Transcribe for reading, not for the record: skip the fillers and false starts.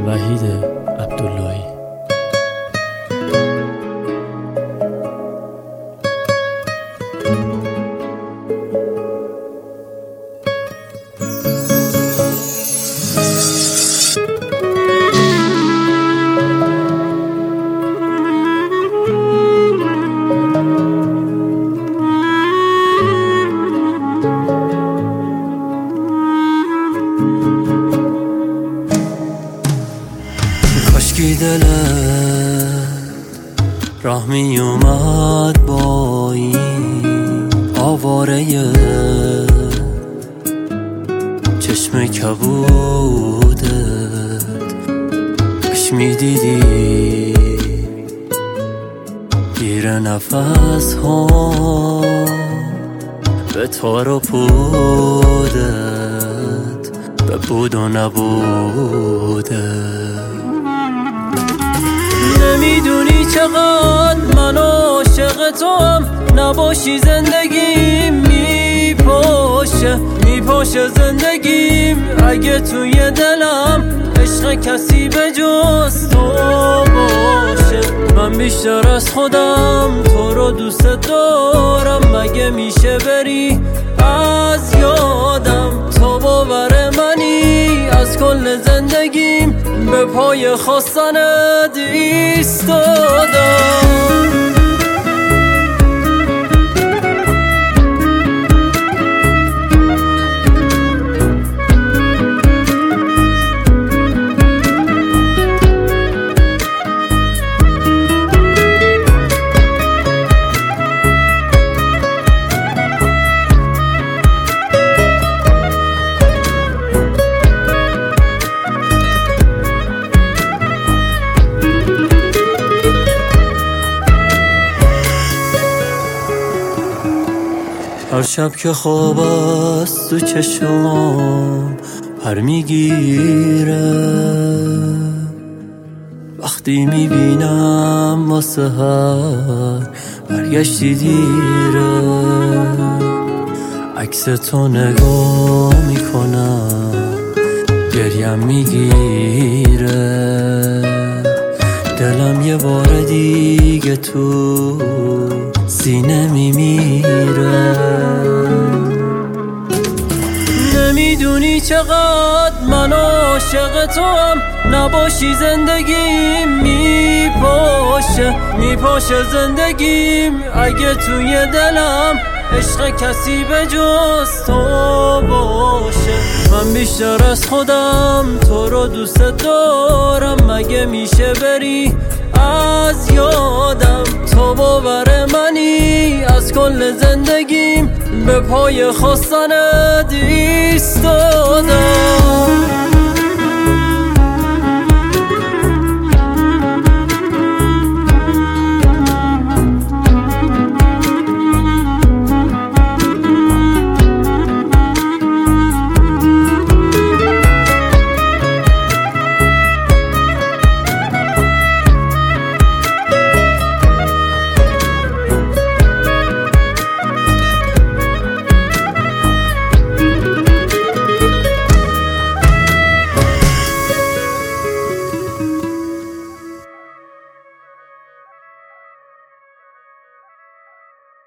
وحید عبداللهی. کاشکی دلت راه می اومد با این آواره چشم کبودت، کاش می دیدی گیر نفس ها به تار و پودت، به بود و نبودت. نمیدونی چقدر من عاشق تو هم، نباشی زندگیم میپاشه زندگیم. اگه توی دلم عشق کسی به جز تو باشه، من بیشتر از خودم تو رو دوست دارم. مگه میشه بری از یادم؟ تو باور منی از کل زندگیم به پای خواستنت ایستادم. هر شب که خواب است تو چشم پر میگیره، وقتی میبینم ما سحر برگشتی دیره. عکس تو نگاه میکنم گریم میگیره، دلم یه بار دیگه تو سینه میمیره. نمیدونی چقدر من عاشق تو هم، نباشی زندگیم میپاشه زندگیم. اگه توی دلم عشق کسی به جز تو باشه، من بیشتر از خودم تو رو دوست دارم. مگه میشه بری از یادم؟ تو باور منی از کل زندگیم به پای خواستنت